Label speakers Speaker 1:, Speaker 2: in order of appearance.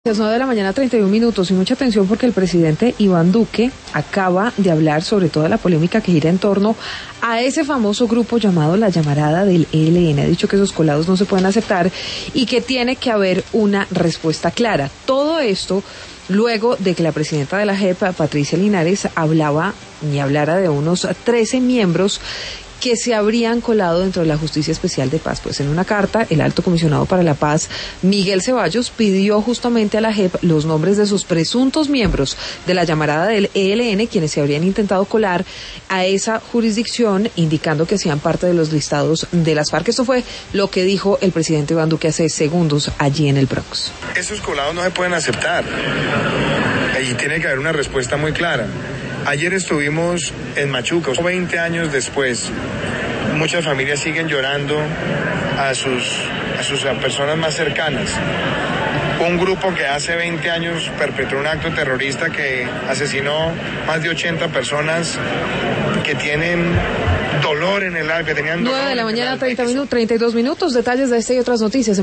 Speaker 1: Las 9 de la mañana, 31 minutos, y mucha atención porque el presidente Iván Duque acaba de hablar sobre toda la polémica que gira en torno a ese famoso grupo llamado La Llamarada del ELN. Ha dicho que esos colados no se pueden aceptar y que tiene que haber una respuesta clara. Todo esto luego de que la presidenta de la JEP, Patricia Linares, hablara de unos 13 miembros que se habrían colado dentro de la Justicia Especial de Paz. Pues en una carta, el alto comisionado para la paz, Miguel Ceballos, pidió justamente a la JEP los nombres de sus presuntos miembros de la llamarada del ELN, quienes se habrían intentado colar a esa jurisdicción, indicando que hacían parte de los listados de las FARC. Esto fue lo que dijo el presidente Iván Duque hace segundos allí en el Bronx.
Speaker 2: Esos colados no se pueden aceptar. Ahí tiene que haber una respuesta muy clara. Ayer estuvimos en Machuca, 20 años después. Muchas familias siguen llorando a sus personas más cercanas. Un grupo que hace 20 años perpetró un acto terrorista que asesinó más de 80 personas que tienen dolor en el alma, que tenían dolor.
Speaker 1: 9 de la mañana, 32 minutos. Detalles de esta y otras noticias.